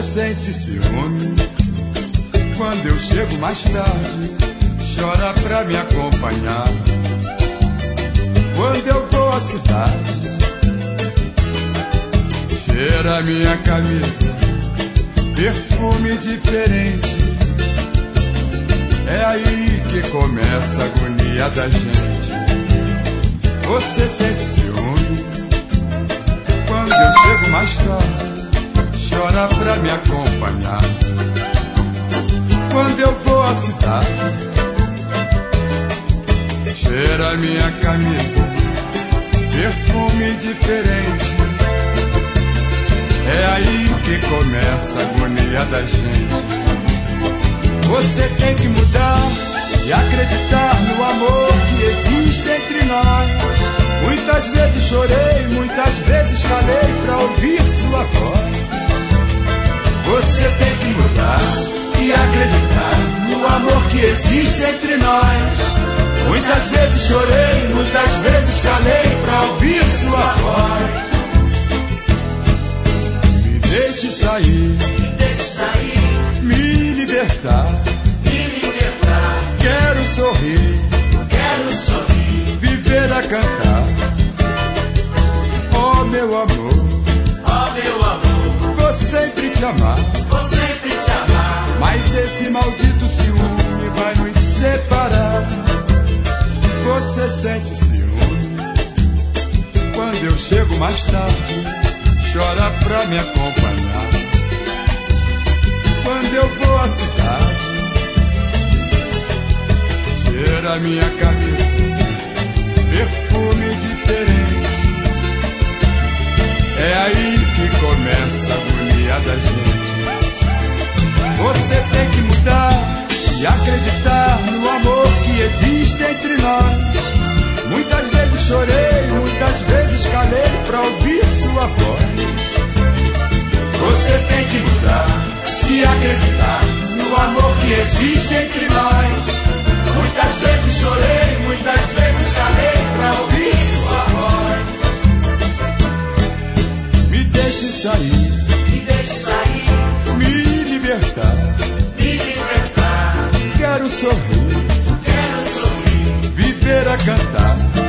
sente ciúme quando eu chego mais tarde, chora pra me acompanhar. Quando eu vou à cidade, cheira minha camisa, perfume diferente. É aí que começa a agonia da gente. Você sente ciúme quando eu chego mais tarde, chora pra me acompanhar. Quando eu vou à cidade, cheira minha camisa, perfume diferente. É aí que começa a agonia da gente. Você tem que mudar e acreditar no amor que existe entre nós. Muitas vezes chorei, muitas vezes calei pra ouvir sua voz. Você tem que mudar e acreditar no amor que existe entre nós. Muitas vezes chorei, muitas vezes calei pra ouvir sua voz. Me deixe sair, me libertar. Quero sorrir, viver a cantar. Oh meu amor, vou sempre te amar. Mas esse maldito ciúme vai nos separar. Você sente ciúme quando eu chego mais tarde, chora pra me acompanhar. Quando eu vou à cidade, cheira minha camisa, perfume diferente. É aí que começa a agonia da gente. Você tem que mudar e acreditar no amor que existe entre nós. Muitas vezes chorei, muitas vezes calei pra ouvir sua voz. Você tem que mudar e acreditar no amor que existe entre nós. Muitas vezes chorei, muitas vezes calei pra ouvir sua voz. Me deixe sair, me libertar. Quero sorrir, viver a cantar.